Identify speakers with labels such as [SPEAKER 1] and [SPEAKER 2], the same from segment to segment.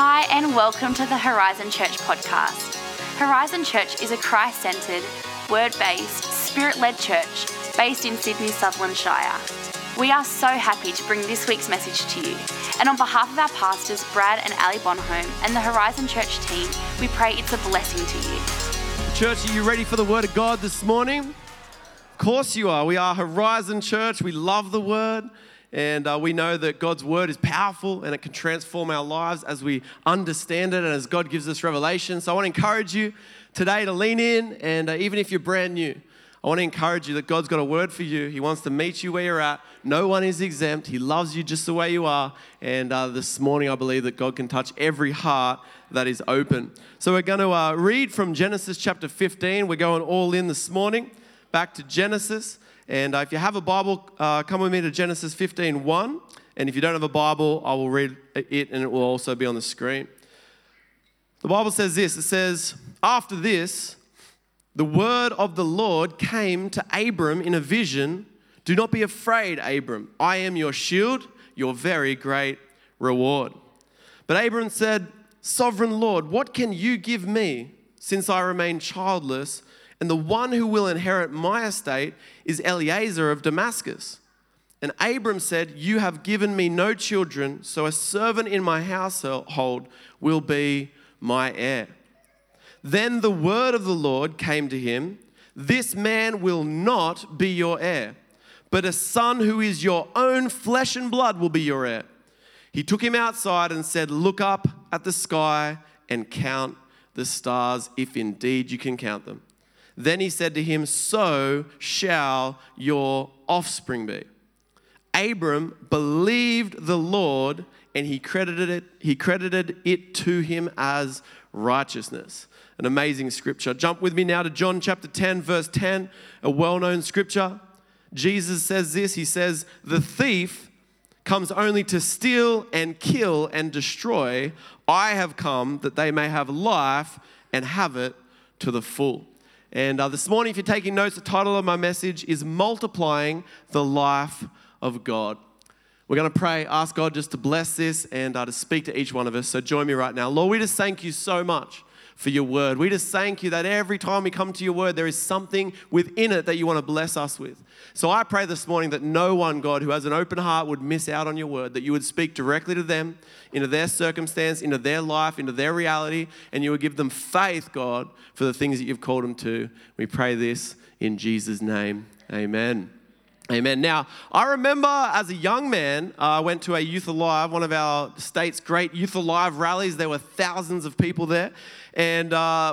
[SPEAKER 1] Hi, and welcome to the Horizon Church podcast. Horizon Church is a Christ-centred, word-based, spirit-led church based in Sydney, Sutherland Shire. We are so happy to bring this week's message to you. And on behalf of our pastors, Brad and Ali Bonholm, and the Horizon Church team, we pray it's a blessing to you.
[SPEAKER 2] Church, are you ready for the Word of God this morning? Of course you are. We are Horizon Church. We love the Word. And we know that God's Word is powerful and it can transform our lives as we understand it and as God gives us revelation. So I want to encourage you today to lean in, and even if you're brand new, I want to encourage you that God's got a word for you. He wants to meet you where you're at. No one is exempt. He loves you just the way you are. And this morning I believe that God can touch every heart that is open. So we're going to read from Genesis chapter 15. We're going all in this morning, back to Genesis. And if you have a Bible, come with me to Genesis 15:1. And if you don't have a Bible, I will read it and it will also be on the screen. The Bible says this. It says, after this, the word of the Lord came to Abram in a vision. Do not be afraid, Abram. I am your shield, your very great reward. But Abram said, Sovereign Lord, what can you give me since I remain childless? And the one who will inherit my estate is Eliezer of Damascus. And Abram said, you have given me no children, so a servant in my household will be my heir. Then the word of the Lord came to him, this man will not be your heir, but a son who is your own flesh and blood will be your heir. He took him outside and said, look up at the sky and count the stars, if indeed you can count them. Then he said to him, so shall your offspring be. Abram believed the Lord, and he credited it to him as righteousness. An amazing scripture. Jump with me now to John chapter 10, verse 10, a well-known scripture. Jesus says this, he says, the thief comes only to steal and kill and destroy. I have come that they may have life and have it to the full. And this morning, if you're taking notes, the title of my message is Multiplying the Life of God. We're going to pray, ask God just to bless this and to speak to each one of us. So join me right now. Lord, we just thank you so much for your word. We just thank you that every time we come to your word, there is something within it that you want to bless us with. So I pray this morning that no one, God, who has an open heart would miss out on your word, that you would speak directly to them, into their circumstance, into their life, into their reality, and you would give them faith, God, for the things that you've called them to. We pray this in Jesus' name. Amen. Amen. Now, I remember as a young man, I went to a Youth Alive, one of our state's great Youth Alive rallies. There were thousands of people there. And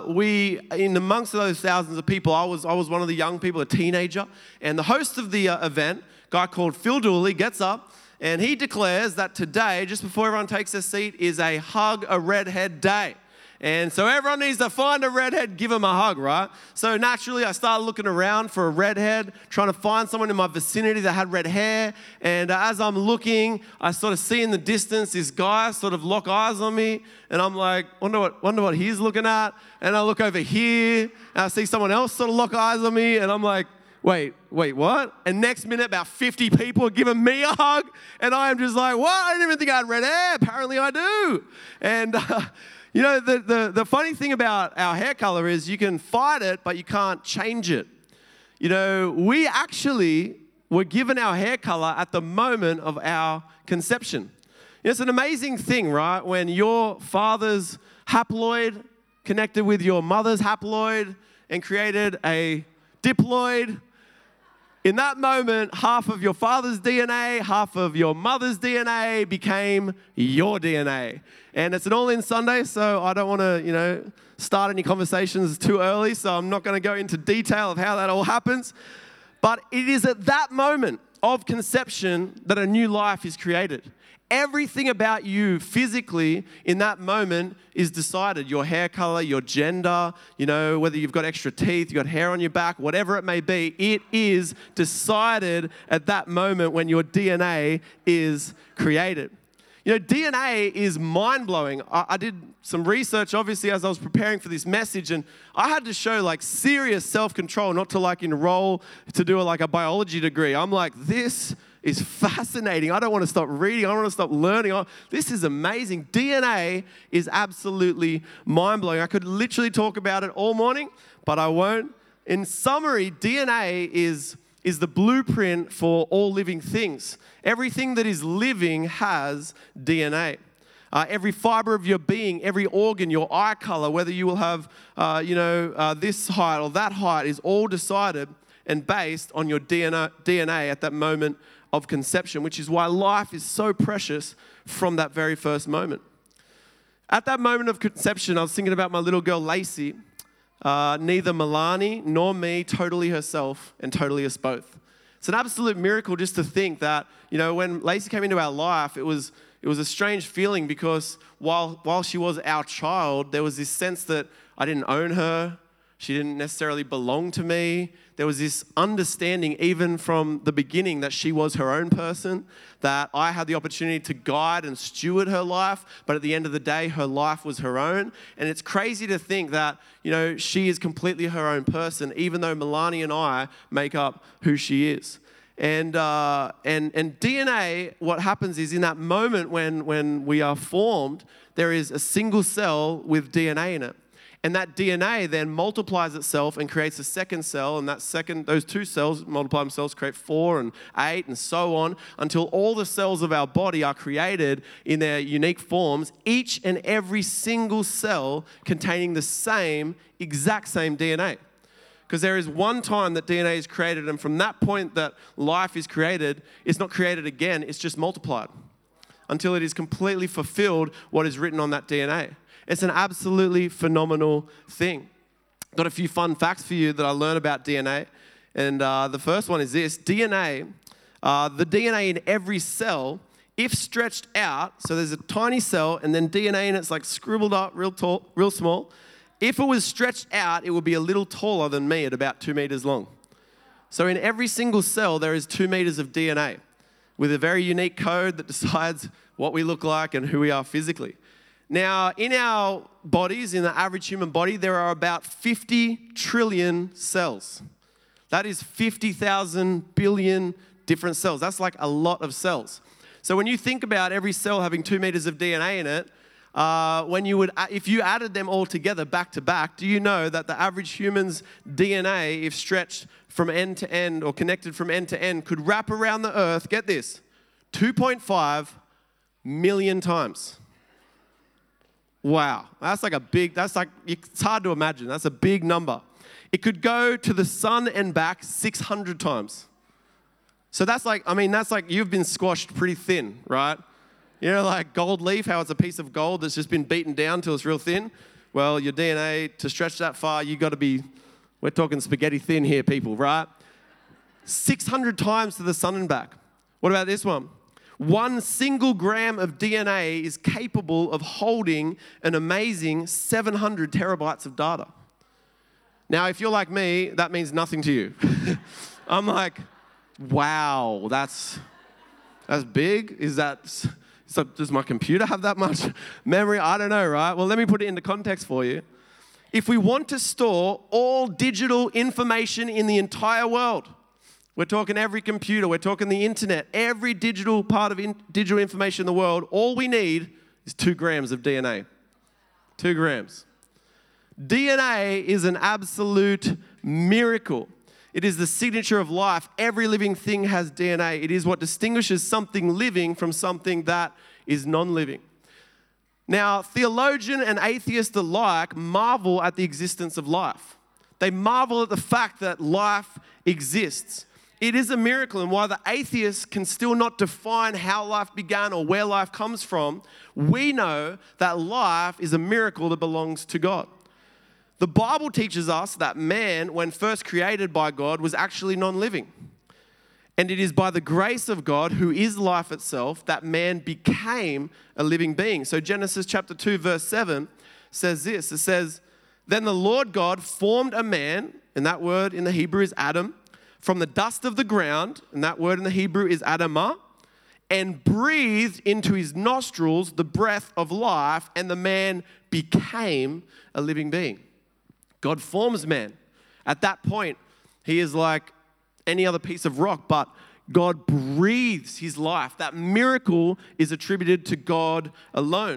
[SPEAKER 2] in amongst those thousands of people, I was one of the young people, a teenager. And the host of the event, a guy called Phil Dooley, gets up and he declares that today, just before everyone takes their seat, is a Hug a Redhead Day. And so everyone needs to find a redhead, give them a hug, right? So naturally, I started looking around for a redhead, trying to find someone in my vicinity that had red hair. And as I'm looking, I sort of see in the distance this guy sort of lock eyes on me. And I'm like, wonder what he's looking at. And I look over here, and I see someone else sort of lock eyes on me. And I'm like, wait, what? And next minute, about 50 people are giving me a hug. And I am just like, what? I didn't even think I had red hair. Apparently I do. And you know, the funny thing about our hair color is you can fight it, but you can't change it. You know, we actually were given our hair color at the moment of our conception. It's an amazing thing, right? When your father's haploid connected with your mother's haploid and created a diploid. In that moment, half of your father's DNA, half of your mother's DNA became your DNA. And it's an all-in Sunday, so I don't want to, start any conversations too early, so I'm not going to go into detail of how that all happens. But it is at that moment of conception that a new life is created. Everything about you physically in that moment is decided. Your hair color, your gender, whether you've got extra teeth, you've got hair on your back, whatever it may be, it is decided at that moment when your DNA is created. DNA is mind-blowing. I did some research, obviously, as I was preparing for this message, and I had to show, serious self-control, not to, enroll to do, a biology degree. I'm like, this is fascinating. I don't want to stop reading. I don't want to stop learning. This is amazing. DNA is absolutely mind-blowing. I could literally talk about it all morning, but I won't. In summary, DNA is the blueprint for all living things. Everything that is living has DNA. Every fiber of your being, every organ, your eye color, whether you will have, this height or that height, is all decided and based on your DNA at that moment of conception, which is why life is so precious from that very first moment. At that moment of conception, I was thinking about my little girl, Lacey. Neither Milani nor me, totally herself and totally us both. It's an absolute miracle just to think that, when Lacey came into our life, it was a strange feeling because while she was our child, there was this sense that I didn't own her. She didn't necessarily belong to me. There was this understanding even from the beginning that she was her own person, that I had the opportunity to guide and steward her life, but at the end of the day, her life was her own. And it's crazy to think that, she is completely her own person, even though Milani and I make up who she is. And DNA, what happens is in that moment when we are formed, there is a single cell with DNA in it. And that DNA then multiplies itself and creates a second cell, and those two cells multiply themselves, create 4 and 8 and so on, until all the cells of our body are created in their unique forms, each and every single cell containing the exact same DNA. Because there is one time that DNA is created, and from that point that life is created, it's not created again, it's just multiplied until it is completely fulfilled what is written on that DNA. It's an absolutely phenomenal thing. Got a few fun facts for you that I learned about DNA. And the first one is this. the DNA in every cell, if stretched out, so there's a tiny cell and then DNA in it's like scribbled up real tall, real small. If it was stretched out, it would be a little taller than me at about 2 meters long. So in every single cell, there is 2 meters of DNA with a very unique code that decides what we look like and who we are physically. Now, in our bodies, in the average human body, there are about 50 trillion cells. That is 50,000 billion different cells. That's like a lot of cells. So when you think about every cell having 2 meters of DNA in it, if you added them all together back to back, do you know that the average human's DNA, if stretched from end to end or connected from end to end, could wrap around the earth, get this, 2.5 million times? Wow, it's hard to imagine. That's a big number. It could go to the sun and back 600 times. So that's like you've been squashed pretty thin, right? Like gold leaf, how it's a piece of gold that's just been beaten down till it's real thin. Well, your DNA, to stretch that far, we're talking spaghetti thin here, people, right? 600 times to the sun and back. What about this one? 1 single gram of DNA is capable of holding an amazing 700 terabytes of data. Now, if you're like me, that means nothing to you. I'm like, wow, that's big? Does my computer have that much memory? I don't know, right? Well, let me put it into context for you. If we want to store all digital information in the entire world, we're talking every computer, we're talking the internet, every digital part of digital information in the world, all we need is 2 grams of DNA. 2 grams. DNA is an absolute miracle. It is the signature of life. Every living thing has DNA. It is what distinguishes something living from something that is non-living. Now, theologian and atheist alike marvel at the existence of life. They marvel at the fact that life exists. It is a miracle, and while the atheist can still not define how life began or where life comes from, we know that life is a miracle that belongs to God. The Bible teaches us that man, when first created by God, was actually non-living. And it is by the grace of God, who is life itself, that man became a living being. So Genesis chapter 2, verse 7 says this. It says, "Then the Lord God formed a man," and that word in the Hebrew is Adam, "from the dust of the ground," and that word in the Hebrew is Adamah, "and breathed into his nostrils the breath of life, and the man became a living being." God forms man. At that point, he is like any other piece of rock, but God breathes his life. That miracle is attributed to God alone.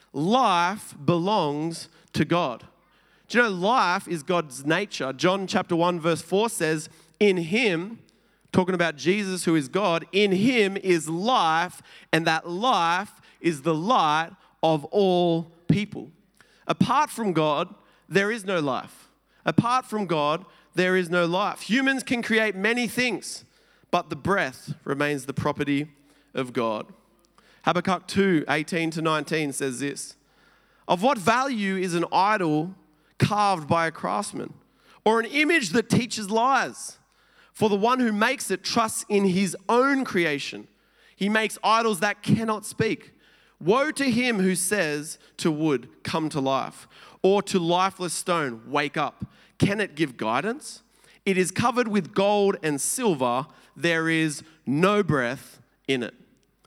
[SPEAKER 2] Life belongs to God. Do you know life is God's nature? John chapter 1 verse 4 says, in him, talking about Jesus who is God, in him is life, and that life is the light of all people. Apart from God, there is no life. Apart from God, there is no life. Humans can create many things, but the breath remains the property of God. Habakkuk 2, 18 to 19 says this, of what value is an idol carved by a craftsman, or an image that teaches lies? For the one who makes it trusts in his own creation. He makes idols that cannot speak. Woe to him who says to wood, come to life, or to lifeless stone, wake up. Can it give guidance? It is covered with gold and silver. There is no breath in it.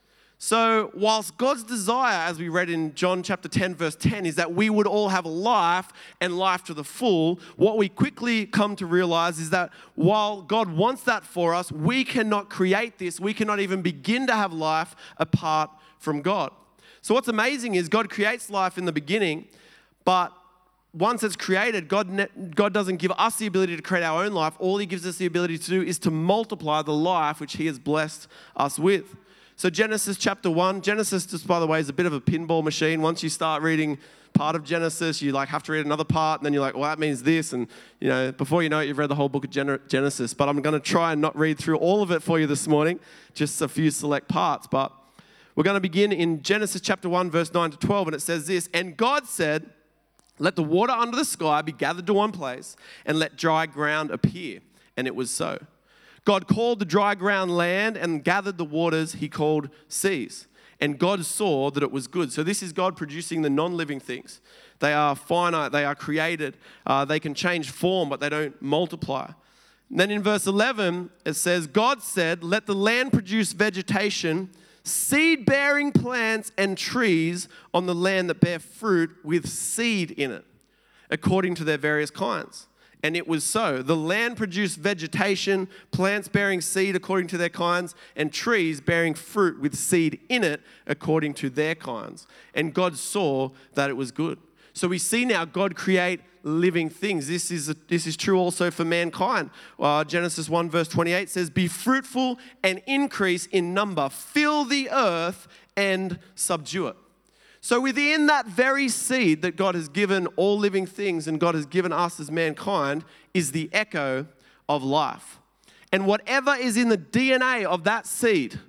[SPEAKER 2] So whilst God's desire, as we read in John chapter 10, verse 10, is that we would all have life and life to the full, what we quickly come to realize is that while God wants that for us, we cannot create this. We cannot even begin to have life apart from God. So what's amazing is God creates life in the beginning, but once it's created, God doesn't give us the ability to create our own life. All he gives us the ability to do is to multiply the life which he has blessed us with. So Genesis chapter 1, Genesis, just by the way, is a bit of a pinball machine. Once you start reading part of Genesis, you have to read another part, and then you're like, well, that means this. And before you know it, you've read the whole book of Genesis. But I'm going to try and not read through all of it for you this morning, just a few select parts. But we're going to begin in Genesis chapter 1, verse 9 to 12, and it says this, and God said, let the water under the sky be gathered to one place, and let dry ground appear. And it was so. God called the dry ground land, and gathered the waters he called seas. And God saw that it was good. So this is God producing the non-living things. They are finite, they are created. They can change form, but they don't multiply. And then in verse 11, it says, God said, let the land produce vegetation, seed-bearing plants and trees on the land that bear fruit with seed in it, according to their various kinds. And it was so. The land produced vegetation, plants bearing seed according to their kinds, and trees bearing fruit with seed in it according to their kinds. And God saw that it was good. So we see now God create living things. This is true also for mankind. Genesis 1 verse 28 says, be fruitful and increase in number. Fill the earth and subdue it. So within that very seed that God has given all living things and God has given us as mankind is the echo of life. And whatever is in the DNA of that seed,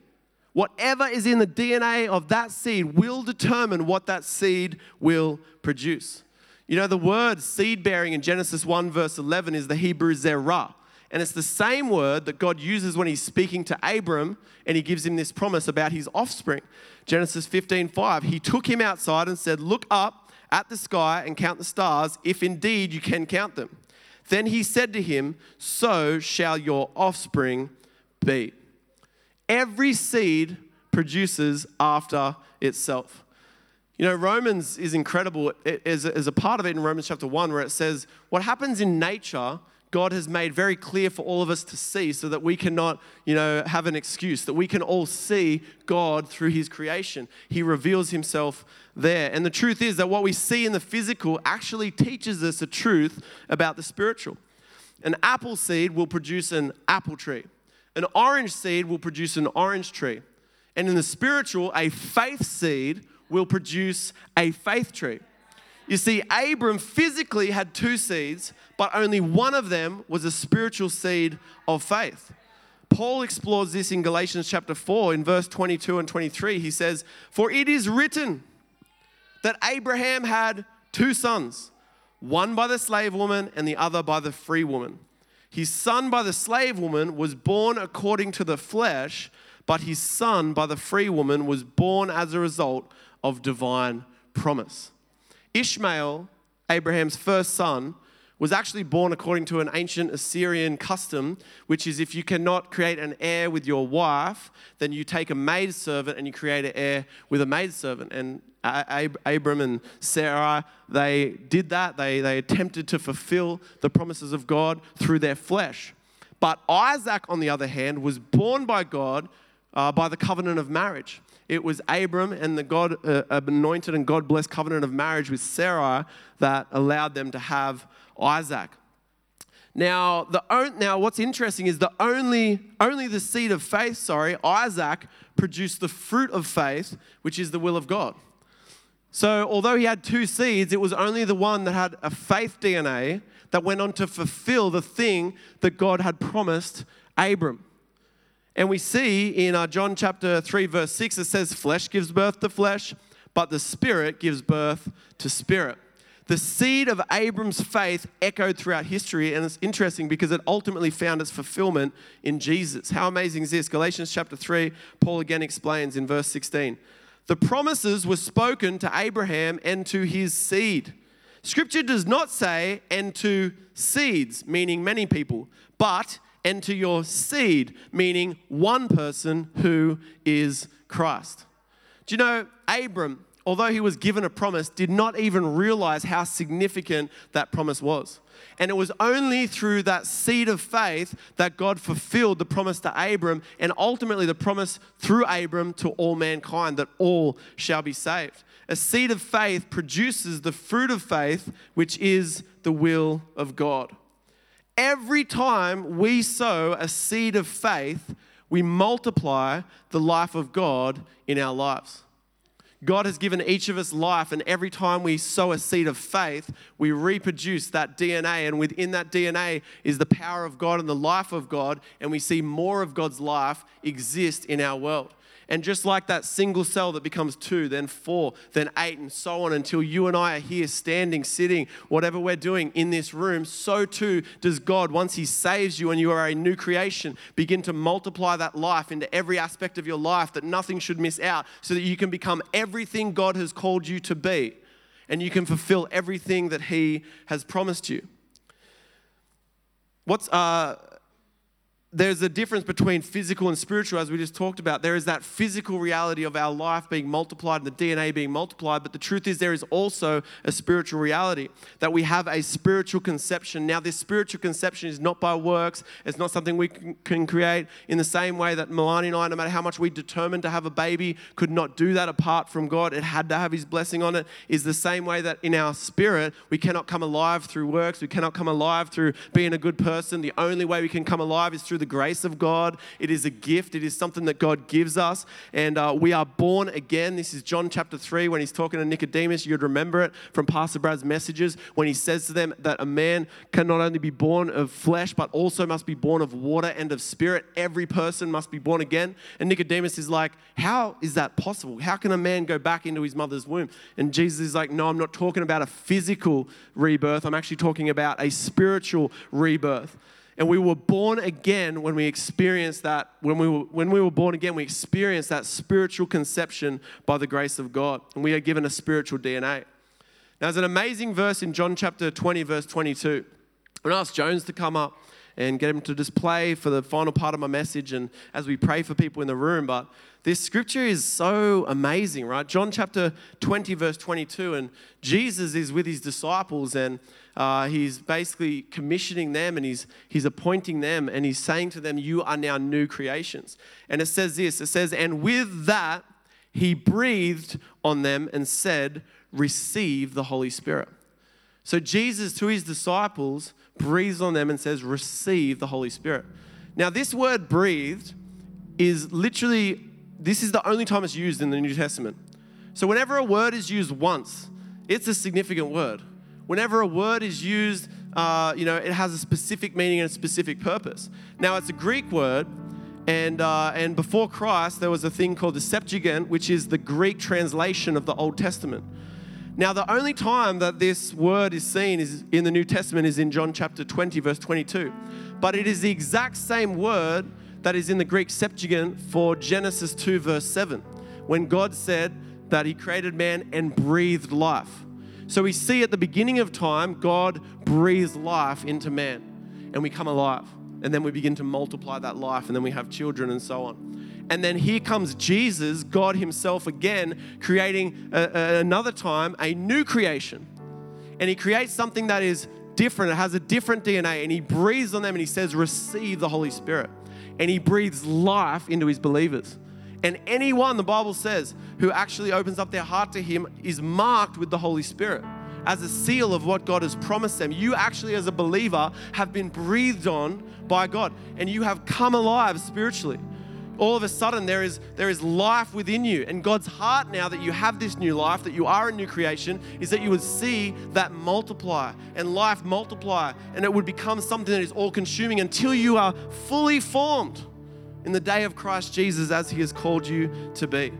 [SPEAKER 2] will determine what that seed will produce. You know, the word seed bearing in Genesis 1 verse 11 is the Hebrew zerah. And it's the same word that God uses when he's speaking to Abram and he gives him this promise about his offspring. Genesis 15:5, he took him outside and said, look up at the sky and count the stars, if indeed you can count them. Then he said to him, so shall your offspring be. Every seed produces after itself. You know, Romans is incredible. There's a part of it in Romans chapter 1 where it says, what happens in nature, God has made very clear for all of us to see so that we cannot, have an excuse, that we can all see God through his creation. He reveals himself there. And the truth is that what we see in the physical actually teaches us a truth about the spiritual. An apple seed will produce an apple tree. An orange seed will produce an orange tree. And in the spiritual, a faith seed will produce a faith tree. You see, Abram physically had two seeds, but only one of them was a spiritual seed of faith. Paul explores this in Galatians chapter 4 in verse 22 and 23. He says, for it is written that Abraham had two sons, one by the slave woman and the other by the free woman. His son by the slave woman was born according to the flesh, but his son by the free woman was born as a result of divine promise. Ishmael, Abraham's first son, was actually born according to an ancient Assyrian custom, which is if you cannot create an heir with your wife, then you take a maidservant and you create an heir with a maidservant. And Abram and Sarah, they did that. They attempted to fulfill the promises of God through their flesh. But Isaac, on the other hand, was born by God by the covenant of marriage. It was Abram and the God anointed and God blessed covenant of marriage with Sarai that allowed them to have Isaac. Now, what's interesting is only the seed of faith, Isaac, produced the fruit of faith, which is the will of God. So although he had two seeds, it was only the one that had a faith DNA that went on to fulfill the thing that God had promised Abram. And we see in John chapter 3, verse 6, it says, flesh gives birth to flesh, but the Spirit gives birth to spirit. The seed of Abram's faith echoed throughout history, and it's interesting because it ultimately found its fulfillment in Jesus. How amazing is this? Galatians chapter 3, Paul again explains in verse 16. The promises were spoken to Abraham and to his seed. Scripture does not say, and to seeds, meaning many people, but and to your seed, meaning one person who is Christ. Do you know, Abram, although he was given a promise, did not even realize how significant that promise was. And it was only through that seed of faith that God fulfilled the promise to Abram, and ultimately the promise through Abram to all mankind, that all shall be saved. A seed of faith produces the fruit of faith, which is the will of God. Every time we sow a seed of faith, we multiply the life of God in our lives. God has given each of us life, and every time we sow a seed of faith, we reproduce that DNA, and within that DNA is the power of God and the life of God, and we see more of God's life exist in our world. And just like that single cell that becomes 2, then 4, then 8, and so on until you and I are here standing, sitting, whatever we're doing in this room, so too does God, once He saves you and you are a new creation, begin to multiply that life into every aspect of your life, that nothing should miss out, so that you can become everything God has called you to be, and you can fulfill everything that He has promised you. There's a difference between physical and spiritual, as we just talked about. There is that physical reality of our life being multiplied and the DNA being multiplied, but the truth is there is also a spiritual reality, that we have a spiritual conception. Now, this spiritual conception is not by works. It's not something we can create, in the same way that Milani and I, no matter how much we determined to have a baby, could not do that apart from God. It had to have His blessing on it. Is the same way that in our spirit, we cannot come alive through works. We cannot come alive through being a good person. The only way we can come alive is through the grace of God. It is a gift. It is something that God gives us, and we are born again. This is John chapter 3 when He's talking to Nicodemus. You'd remember it from Pastor Brad's messages when he says to them that a man can not only be born of flesh but also must be born of water and of spirit. Every person must be born again. And Nicodemus is like, how is that possible? How can a man go back into his mother's womb? And Jesus is like, no, I'm not talking about a physical rebirth. I'm actually talking about a spiritual rebirth. And we were born again when we experienced that. When we were born again, we experienced that spiritual conception by the grace of God. And we are given a spiritual DNA. Now, there's an amazing verse in John chapter 20, verse 22. I'm going to ask Jones to come up and get him to display for the final part of my message, and as we pray for people in the room. But this scripture is so amazing, right? John chapter 20, verse 22, and Jesus is with His disciples, and He's basically commissioning them, and he's appointing them, and He's saying to them, you are now new creations. And it says this, it says, and with that He breathed on them and said, receive the Holy Spirit. So Jesus, to His disciples, breathes on them and says, receive the Holy Spirit. Now, this word breathed is literally, this is the only time it's used in the New Testament. So whenever a word is used once, it's a significant word. Whenever a word is used, it has a specific meaning and a specific purpose. Now, it's a Greek word, and before Christ, there was a thing called the Septuagint, which is the Greek translation of the Old Testament. Now, the only time that this word is seen is in the New Testament is in John chapter 20, verse 22. But it is the exact same word that is in the Greek Septuagint for Genesis 2, verse 7, when God said that He created man and breathed life. So we see at the beginning of time, God breathes life into man, and we come alive. And then we begin to multiply that life, and then we have children and so on. And then here comes Jesus, God Himself again, creating another time a new creation. And He creates something that is different. It has a different DNA. And he breathes on them and he says, receive the Holy Spirit. And he breathes life into his believers. And anyone, the Bible says, who actually opens up their heart to him is marked with the Holy Spirit as a seal of what God has promised them. You actually, as a believer, have been breathed on by God and you have come alive spiritually. All of a sudden, there is life within you. And God's heart now that you have this new life, that you are a new creation, is that you would see that multiply and life multiply. And it would become something that is all-consuming until you are fully formed in the day of Christ Jesus as he has called you to be.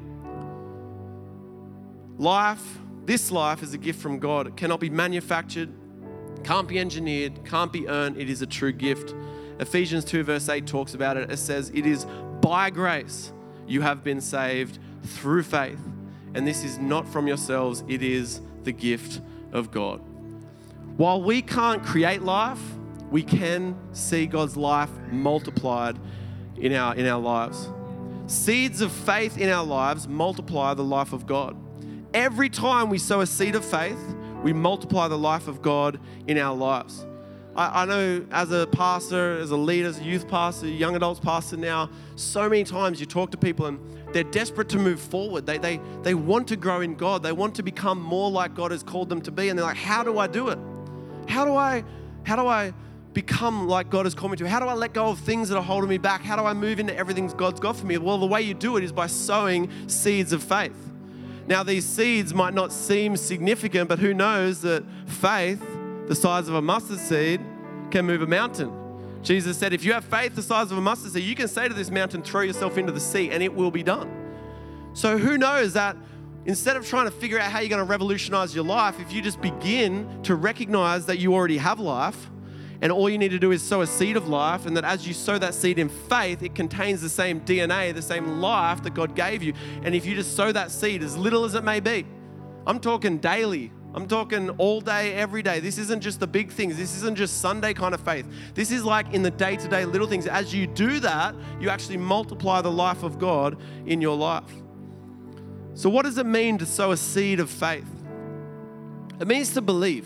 [SPEAKER 2] This life is a gift from God. It cannot be manufactured, can't be engineered, can't be earned. It is a true gift. Ephesians 2 verse 8 talks about it. It says, it is by grace you have been saved through faith. And this is not from yourselves, it is the gift of God. While we can't create life, we can see God's life multiplied in our lives. Seeds of faith in our lives multiply the life of God. Every time we sow a seed of faith, we multiply the life of God in our lives. I know as a pastor, as a leader, as a youth pastor, young adults pastor now, so many times you talk to people and they're desperate to move forward. They want to grow in God. They want to become more like God has called them to be. And they're like, how do I do it? How do I become like God has called me to? How do I let go of things that are holding me back? How do I move into everything God's got for me? Well, the way you do it is by sowing seeds of faith. Now, these seeds might not seem significant, but who knows that faith, the size of a mustard seed, can move a mountain. Jesus said, if you have faith the size of a mustard seed, you can say to this mountain, throw yourself into the sea, and it will be done. So who knows that instead of trying to figure out how you're going to revolutionize your life, if you just begin to recognize that you already have life, and all you need to do is sow a seed of life, and that as you sow that seed in faith, it contains the same DNA, the same life that God gave you. And if you just sow that seed, as little as it may be, I'm talking daily, I'm talking all day, every day. This isn't just the big things. This isn't just Sunday kind of faith. This is like in the day-to-day little things. As you do that, you actually multiply the life of God in your life. So what does it mean to sow a seed of faith? It means to believe.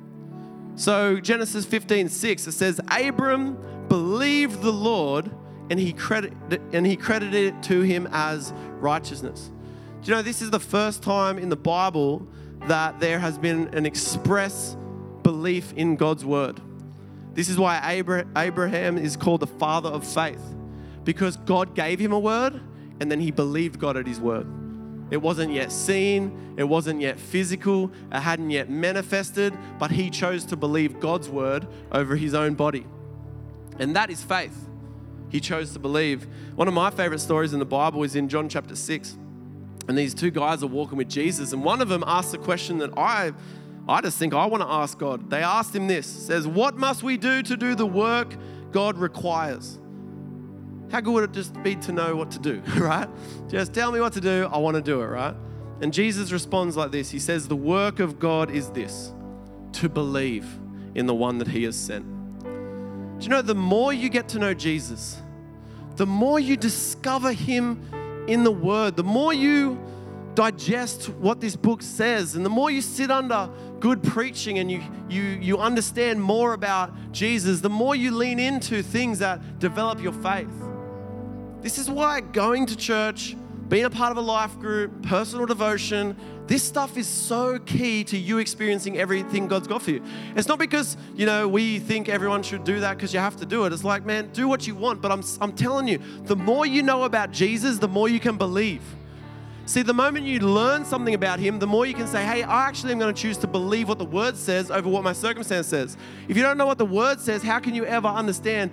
[SPEAKER 2] So Genesis 15:6, it says, Abram believed the Lord and he credited it to him as righteousness. Do you know, this is the first time in the Bible that there has been an express belief in God's word. This is why Abraham is called the father of faith, because God gave him a word and then he believed God at his word. It wasn't yet seen, it wasn't yet physical, it hadn't yet manifested, but he chose to believe God's word over his own body. And that is faith. He chose to believe. One of my favorite stories in the Bible is in John chapter 6. And these two guys are walking with Jesus, and one of them asks a question that I just think I want to ask God. They asked him this, says, what must we do to do the work God requires? How good would it just be to know what to do, right? Just tell me what to do, I want to do it, right? And Jesus responds like this. He says, the work of God is this, to believe in the one that he has sent. Do you know, the more you get to know Jesus, the more you discover him in the word, the more you digest what this book says, and the more you sit under good preaching and you understand more about Jesus, the more you lean into things that develop your faith. This is why going to church, being a part of a life group, personal devotion, this stuff is so key to you experiencing everything God's got for you. It's not because, we think everyone should do that because you have to do it. It's like, man, do what you want. But I'm telling you, the more you know about Jesus, the more you can believe. See, the moment you learn something about him, the more you can say, hey, I actually am going to choose to believe what the word says over what my circumstance says. If you don't know what the word says, how can you ever understand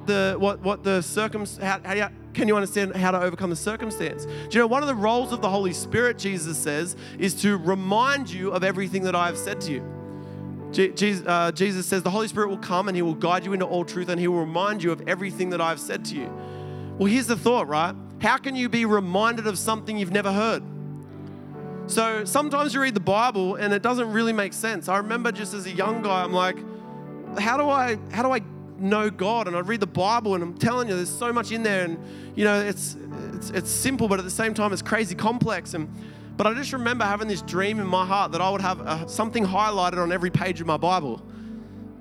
[SPEAKER 2] can you understand how to overcome the circumstance? Do you know, one of the roles of the Holy Spirit, Jesus says, is to remind you of everything that I have said to you. Jesus says the Holy Spirit will come and he will guide you into all truth and he will remind you of everything that I've said to you. Well, here's the thought, right? How can you be reminded of something you've never heard? So sometimes you read the Bible and it doesn't really make sense. I remember just as a young guy, I'm like, how do I know God? And I read the Bible and I'm telling you, there's so much in there, and it's simple, but at the same time it's crazy complex. But I just remember having this dream in my heart that I would have something highlighted on every page of my Bible.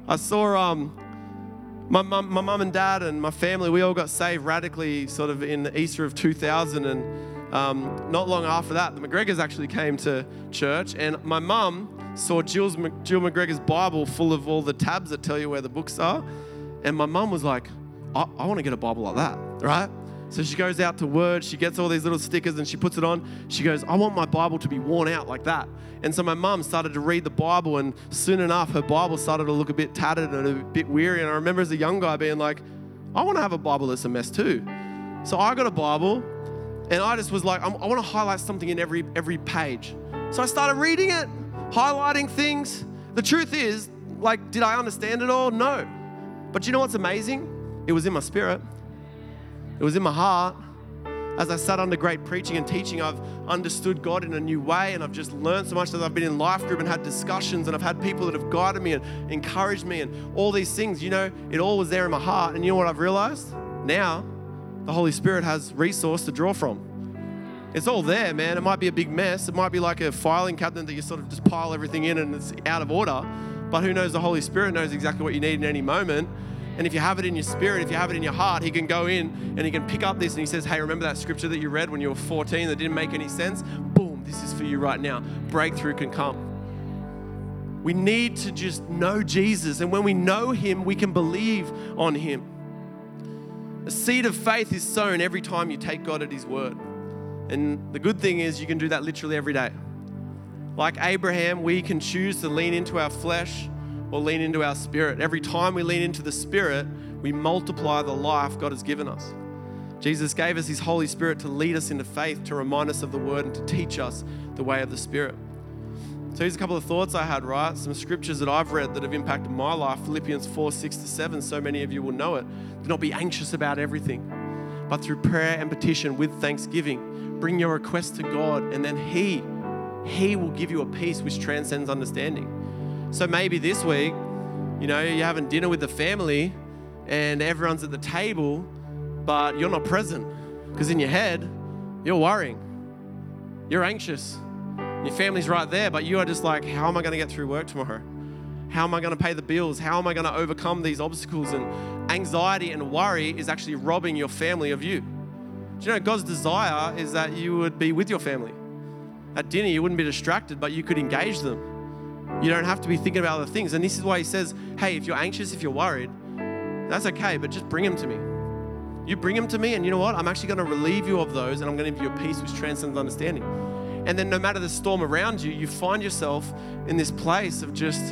[SPEAKER 2] I saw my mum and dad and my family, we all got saved radically sort of in the Easter of 2000. And not long after that, the McGregors actually came to church. And my mum saw Jill McGregor's Bible full of all the tabs that tell you where the books are. And my mum was like, I want to get a Bible like that, right? So she goes out to Word, she gets all these little stickers and she puts it on. She goes, I want my Bible to be worn out like that. And so my mum started to read the Bible, and soon enough, her Bible started to look a bit tattered and a bit weary. And I remember as a young guy being like, I want to have a Bible that's a mess too. So I got a Bible, and I just was like, I want to highlight something in every page. So I started reading it, highlighting things. The truth is, like, did I understand it all? No. But you know what's amazing? It was in my spirit. It was in my heart. As I sat under great preaching and teaching, I've understood God in a new way, and I've just learned so much as I've been in life group and had discussions, and I've had people that have guided me and encouraged me and all these things. You know, it all was there in my heart. And you know what I've realized? Now, the Holy Spirit has resource to draw from. It's all there, man. It might be a big mess. It might be like a filing cabinet that you sort of just pile everything in and it's out of order. But who knows? The Holy Spirit knows exactly what you need in any moment. And if you have it in your spirit, if you have it in your heart, He can go in and He can pick up this and He says, hey, remember that scripture that you read when you were 14 that didn't make any sense? Boom, this is for you right now. Breakthrough can come. We need to just know Jesus. And when we know Him, we can believe on Him. A seed of faith is sown every time you take God at His word. And the good thing is you can do that literally every day. Like Abraham, we can choose to lean into our flesh or lean into our spirit. Every time we lean into the Spirit, we multiply the life God has given us. Jesus gave us His Holy Spirit to lead us into faith, to remind us of the Word, and to teach us the way of the Spirit. So here's a couple of thoughts I had, right? Some scriptures that I've read that have impacted my life. Philippians 4:6-7, so many of you will know it. Do not be anxious about everything, but through prayer and petition with thanksgiving, bring your requests to God, and then He will give you a peace which transcends understanding. So maybe this week, you know, you're having dinner with the family and everyone's at the table, but you're not present because in your head, you're worrying. You're anxious. Your family's right there, but you are just like, how am I going to get through work tomorrow? How am I going to pay the bills? How am I going to overcome these obstacles? And anxiety and worry is actually robbing your family of you. Do you know God's desire is that you would be with your family. At dinner, you wouldn't be distracted, but you could engage them. You don't have to be thinking about other things. And this is why He says, hey, if you're anxious, if you're worried, that's okay, but just bring them to me. You bring them to me, and you know what? I'm actually going to relieve you of those, and I'm going to give you a peace which transcends understanding. And then no matter the storm around you, you find yourself in this place of just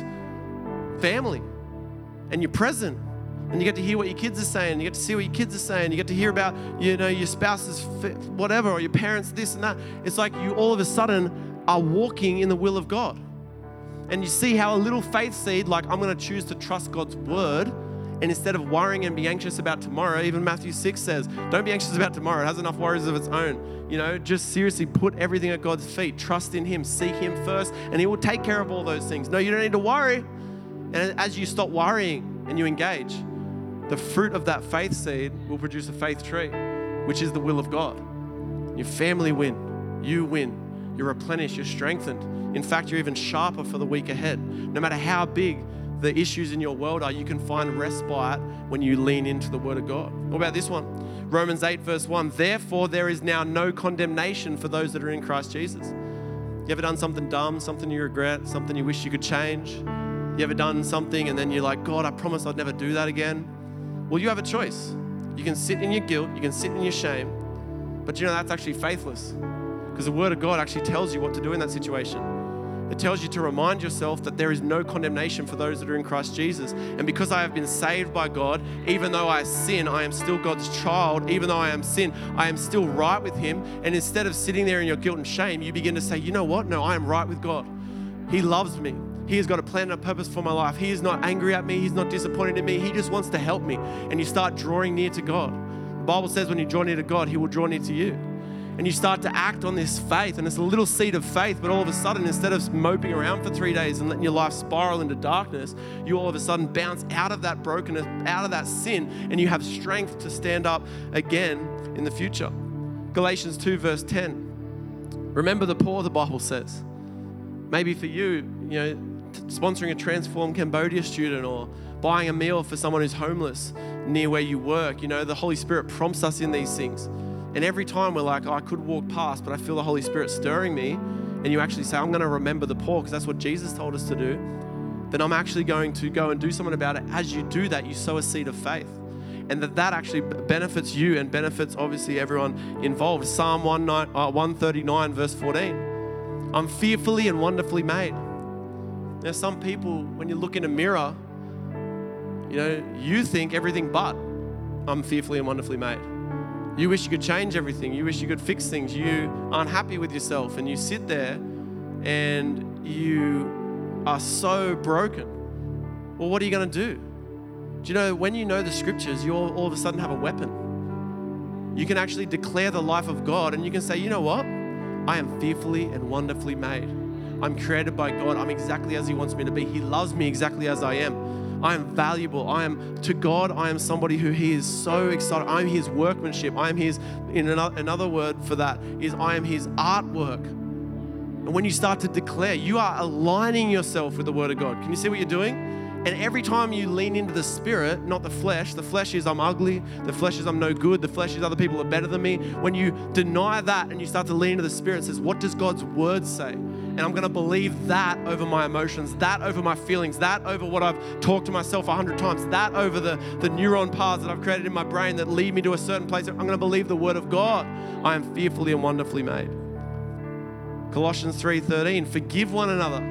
[SPEAKER 2] family, and you're present, and you get to hear what your kids are saying, you get to see what your kids are saying, you get to hear about, you know, your spouse's whatever, or your parents this and that. It's like you all of a sudden are walking in the will of God. And you see how a little faith seed, like I'm going to choose to trust God's word, and instead of worrying and be anxious about tomorrow, even Matthew 6 says, don't be anxious about tomorrow. It has enough worries of its own. You know, just seriously put everything at God's feet. Trust in Him. Seek Him first, and He will take care of all those things. No, you don't need to worry. And as you stop worrying and you engage, the fruit of that faith seed will produce a faith tree, which is the will of God. Your family win. You win. You're replenished. You're strengthened. In fact, you're even sharper for the week ahead. No matter how big the issues in your world are, you can find respite when you lean into the Word of God. What about this one? Romans 8:1. Therefore, there is now no condemnation for those that are in Christ Jesus. You ever done something dumb, something you regret, something you wish you could change? You ever done something and then you're like, God, I promise I'd never do that again? Well, you have a choice. You can sit in your guilt, you can sit in your shame, but you know that's actually faithless because the Word of God actually tells you what to do in that situation. It tells you to remind yourself that there is no condemnation for those that are in Christ Jesus. And because I have been saved by God, even though I sin, I am still God's child. Even though I am sin, I am still right with Him. And instead of sitting there in your guilt and shame, you begin to say, you know what? No, I am right with God. He loves me. He has got a plan and a purpose for my life. He is not angry at me. He's not disappointed in me. He just wants to help me. And you start drawing near to God. The Bible says when you draw near to God, He will draw near to you. And you start to act on this faith, and it's a little seed of faith, but all of a sudden, instead of moping around for 3 days and letting your life spiral into darkness, you all of a sudden bounce out of that brokenness, out of that sin, and you have strength to stand up again in the future. Galatians 2:10. Remember the poor, the Bible says. Maybe for you, you know, sponsoring a Transform Cambodia student or buying a meal for someone who's homeless near where you work. You know, the Holy Spirit prompts us in these things. And every time we're like, oh, I could walk past, but I feel the Holy Spirit stirring me. And you actually say, I'm going to remember the poor because that's what Jesus told us to do. Then I'm actually going to go and do something about it. As you do that, you sow a seed of faith. And that actually benefits you and benefits obviously everyone involved. Psalm 139 verse 14. I'm fearfully and wonderfully made. There's some people, when you look in a mirror, you know, you think everything but I'm fearfully and wonderfully made. You wish you could change everything. You wish you could fix things. You aren't happy with yourself and you sit there and you are so broken. Well, what are you going to do? Do you know, when you know the scriptures, you all of a sudden have a weapon. You can actually declare the life of God and you can say, you know what? I am fearfully and wonderfully made. I'm created by God. I'm exactly as He wants me to be. He loves me exactly as I am. I am valuable. To God, I am somebody who He is so excited. I am His workmanship. I am His, in another word for that is I am His artwork. And when you start to declare, you are aligning yourself with the Word of God. Can you see what you're doing? And every time you lean into the Spirit, not the flesh is I'm ugly, the flesh is I'm no good, the flesh is other people are better than me. When you deny that and you start to lean into the Spirit, it says, what does God's Word say? And I'm going to believe that over my emotions, that over my feelings, that over what I've talked to myself 100 times, that over the neuron paths that I've created in my brain that lead me to a certain place. I'm going to believe the Word of God. I am fearfully and wonderfully made. Colossians 3:13, forgive one another.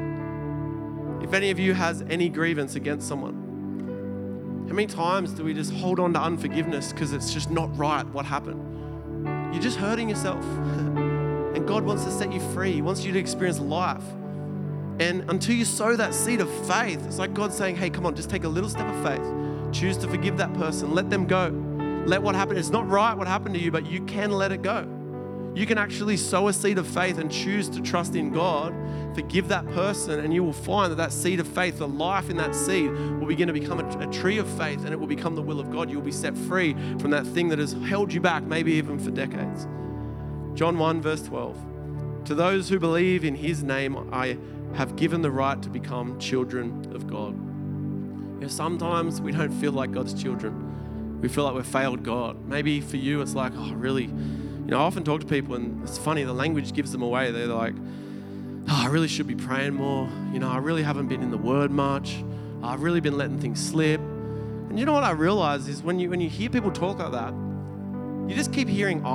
[SPEAKER 2] If any of you has any grievance against someone, how many times do we just hold on to unforgiveness because it's just not right what happened? You're just hurting yourself. And God wants to set you free. He wants you to experience life. And until you sow that seed of faith, it's like God saying, hey, come on, just take a little step of faith. Choose to forgive that person. Let them go. Let what happened. It's not right what happened to you, but you can let it go. You can actually sow a seed of faith and choose to trust in God, forgive that person, and you will find that seed of faith, the life in that seed, will begin to become a tree of faith, and it will become the will of God. You'll be set free from that thing that has held you back, maybe even for decades. John 1 verse 12. To those who believe in His name, I have given the right to become children of God. You know, sometimes we don't feel like God's children. We feel like we've failed God. Maybe for you, it's like, oh, really? You know, I often talk to people and it's funny, the language gives them away. They're like, oh, I really should be praying more. You know, I really haven't been in the Word much. I've really been letting things slip. And you know what I realize is when you hear people talk like that, you just keep hearing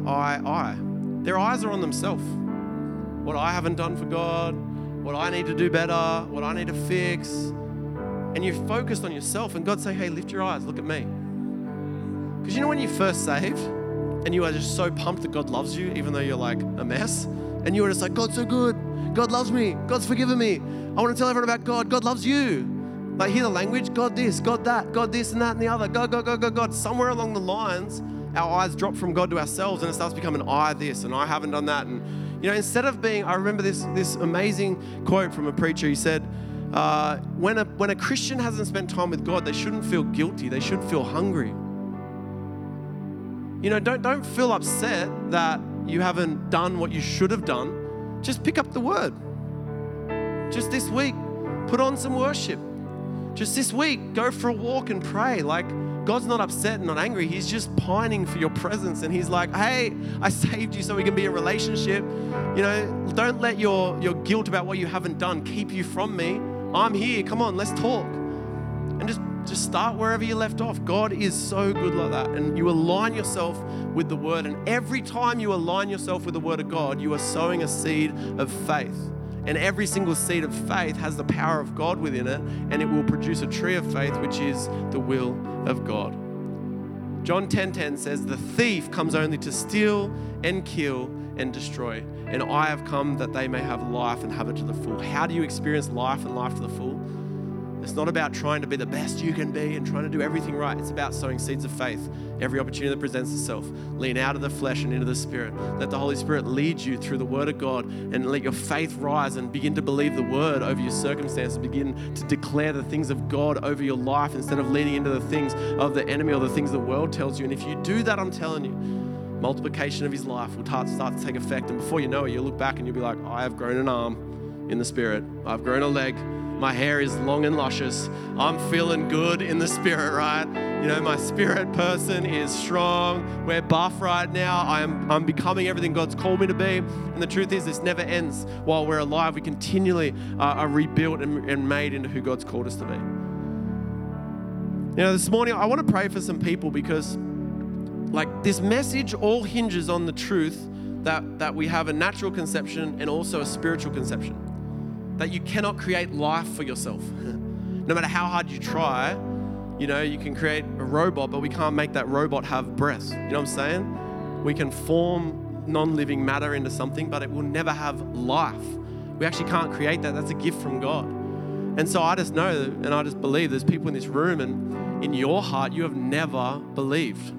[SPEAKER 2] I. Their eyes are on themselves. What I haven't done for God, what I need to do better, what I need to fix. And you're focused on yourself and God's saying, hey, lift your eyes, look at me. Because you know when you're first saved, and you are just so pumped that God loves you, even though you're like a mess. And you are just like, God's so good. God loves me. God's forgiven me. I want to tell everyone about God. God loves you. Like, hear the language. God this, God that, God this and that and the other. God. Somewhere along the lines, our eyes drop from God to ourselves and it starts becoming I this and I haven't done that. And, you know, instead of being, I remember this amazing quote from a preacher. He said, when a Christian hasn't spent time with God, they shouldn't feel guilty. They should feel hungry. You know, don't feel upset that you haven't done what you should have done. Just pick up the Word. Just this week, put on some worship. Just this week, go for a walk and pray. Like, God's not upset and not angry. He's just pining for your presence. And He's like, hey, I saved you so we can be in a relationship. You know, don't let your guilt about what you haven't done keep you from me. I'm here. Come on, let's talk. And just start wherever you left off. God is so good like that. And you align yourself with the Word. And every time you align yourself with the Word of God, you are sowing a seed of faith. And every single seed of faith has the power of God within it. And it will produce a tree of faith, which is the will of God. John 10:10 says, the thief comes only to steal and kill and destroy. And I have come that they may have life and have it to the full. How do you experience life and life to the full? It's not about trying to be the best you can be and trying to do everything right. It's about sowing seeds of faith. Every opportunity that presents itself, lean out of the flesh and into the Spirit. Let the Holy Spirit lead you through the Word of God and let your faith rise and begin to believe the Word over your circumstances. Begin to declare the things of God over your life instead of leaning into the things of the enemy or the things the world tells you. And if you do that, I'm telling you, multiplication of His life will start to take effect. And before you know it, you'll look back and you'll be like, I have grown an arm in the Spirit. I've grown a leg My hair is long and luscious. I'm feeling good in the spirit, right? You know, my spirit person is strong. We're buff right now. I'm becoming everything God's called me to be. And the truth is, this never ends while we're alive. We continually are rebuilt and made into who God's called us to be. You know, this morning, I want to pray for some people because like this message all hinges on the truth that we have a natural conception and also a spiritual conception. That you cannot create life for yourself. No matter how hard you try, you know, you can create a robot, but we can't make that robot have breath. You know what I'm saying? We can form non-living matter into something, but it will never have life. We actually can't create that. That's a gift from God. And so I just know and I just believe there's people in this room and in your heart, you have never believed.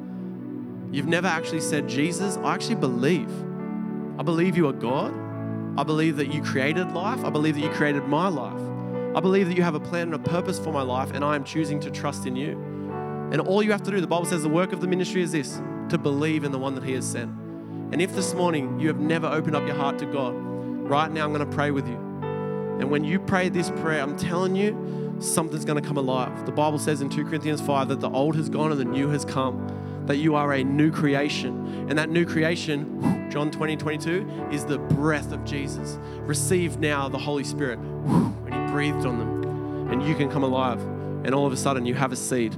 [SPEAKER 2] You've never actually said, Jesus, I actually believe. I believe you are God. I believe that you created life. I believe that you created my life. I believe that you have a plan and a purpose for my life, and I am choosing to trust in you. And all you have to do, the Bible says the work of the ministry is this, to believe in the one that he has sent. And if this morning you have never opened up your heart to God, right now I'm going to pray with you. And when you pray this prayer, I'm telling you, something's going to come alive. The Bible says in 2 Corinthians 5 that the old has gone and the new has come. That you are a new creation. And that new creation, John 20:22, is the breath of Jesus. Receive now the Holy Spirit. And he breathed on them. And you can come alive. And all of a sudden you have a seed,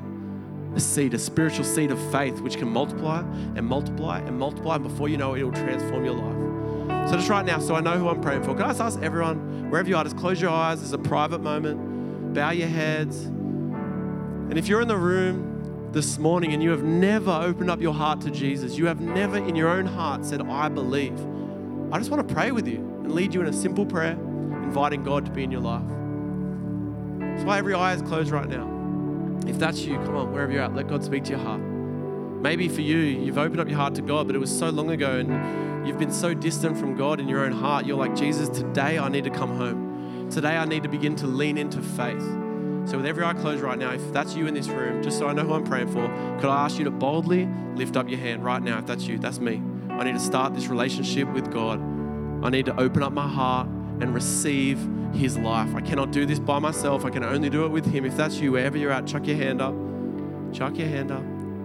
[SPEAKER 2] a spiritual seed of faith, which can multiply and multiply and multiply. And before you know it, it will transform your life. So just right now, so I know who I'm praying for, can I just ask everyone, wherever you are, just close your eyes. It's a private moment. Bow your heads. And if you're in the room this morning and you have never opened up your heart to Jesus, you have never in your own heart said, I believe, I just want to pray with you and lead you in a simple prayer, inviting God to be in your life. That's why every eye is closed right now. If that's you, come on, wherever you're at, let God speak to your heart. Maybe for you, you've opened up your heart to God, but it was so long ago and you've been so distant from God in your own heart. You're like, Jesus, today I need to come home. Today I need to begin to lean into faith. So with every eye closed right now, if that's you in this room, just so I know who I'm praying for, could I ask you to boldly lift up your hand right now? If that's you, that's me. I need to start this relationship with God. I need to open up my heart and receive his life. I cannot do this by myself. I can only do it with him. If that's you, wherever you're at, chuck your hand up. Chuck your hand up.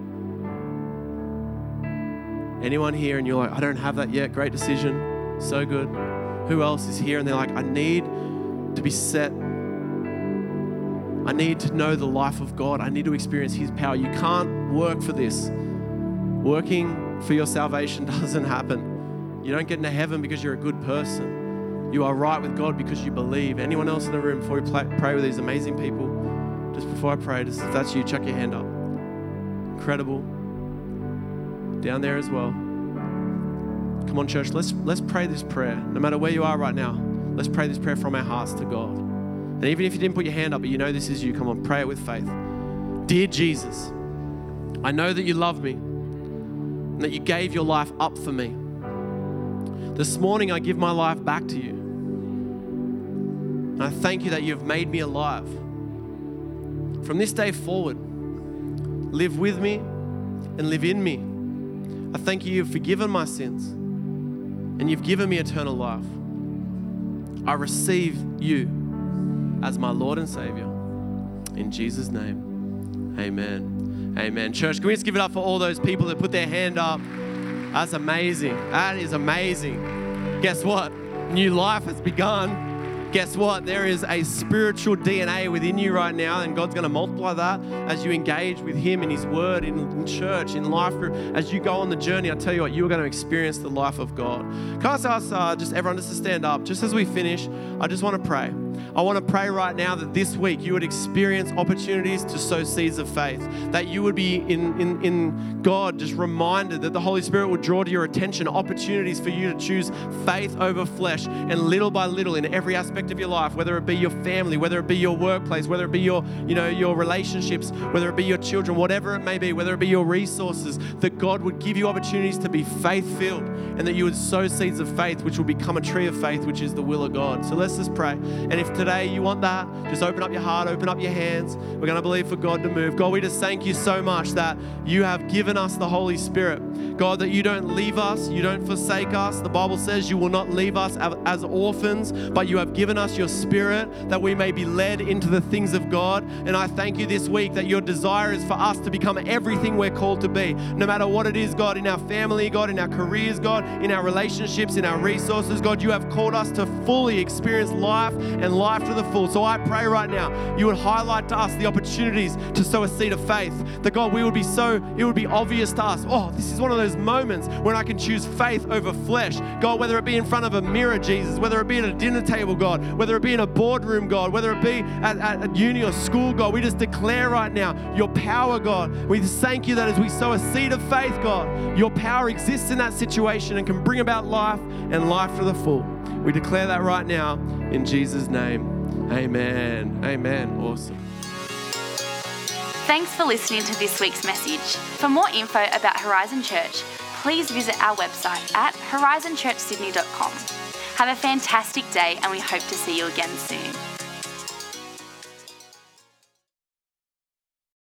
[SPEAKER 2] Anyone here and you're like, I don't have that yet. Great decision. So good. Who else is here and they're like, I need to be set. I need to know the life of God. I need to experience his power. You can't work for this. Working for your salvation doesn't happen. You don't get into heaven because you're a good person. You are right with God because you believe. Anyone else in the room, before we pray with these amazing people, just before I pray, just if that's you, chuck your hand up. Incredible. Down there as well. Come on, church, let's pray this prayer. No matter where you are right now, let's pray this prayer from our hearts to God. And even if you didn't put your hand up, but you know this is you, come on, pray it with faith. Dear Jesus, I know that you love me and that you gave your life up for me. This morning, I give my life back to you. And I thank you that you have made me alive. From this day forward, live with me and live in me. I thank you, you've forgiven my sins and you've given me eternal life. I receive you as my Lord and Savior. In Jesus' name, amen. Amen. Church, can we just give it up for all those people that put their hand up? That's amazing. That is amazing. Guess what? New life has begun. Guess what? There is a spiritual DNA within you right now, and God's going to multiply that as you engage with him in his word, in church, in life group. As you go on the journey, I tell you what, you are going to experience the life of God. Can I ask just everyone just to stand up? Just as we finish, I just want to pray. I want to pray right now that this week you would experience opportunities to sow seeds of faith, that you would be in God just reminded that the Holy Spirit would draw to your attention opportunities for you to choose faith over flesh, and little by little in every aspect of your life, whether it be your family, whether it be your workplace, whether it be your relationships, whether it be your children, whatever it may be, whether it be your resources, that God would give you opportunities to be faith-filled and that you would sow seeds of faith, which will become a tree of faith, which is the will of God. So let's just pray. And if if today you want that, just open up your heart, open up your hands. We're going to believe for God to move. God, we just thank you so much that you have given us the Holy Spirit. God, that you don't leave us, you don't forsake us. The Bible says you will not leave us as orphans, but you have given us your Spirit that we may be led into the things of God. And I thank you this week that your desire is for us to become everything we're called to be, no matter what it is, God, in our family, God, in our careers, God, in our relationships, in our resources. God, you have called us to fully experience life and life to the full. So I pray right now, you would highlight to us the opportunities to sow a seed of faith. That God, it would be obvious to us, oh, this is one of those moments when I can choose faith over flesh. God, whether it be in front of a mirror, Jesus, whether it be at a dinner table, God, whether it be in a boardroom, God, whether it be at uni or school, God, we just declare right now your power, God. We just thank you that as we sow a seed of faith, God, your power exists in that situation and can bring about life and life to the full. We declare that right now in Jesus' name. Amen. Amen. Awesome.
[SPEAKER 1] Thanks for listening to this week's message. For more info about Horizon Church, please visit our website at horizonchurchsydney.com. Have a fantastic day, and we hope to see you again soon.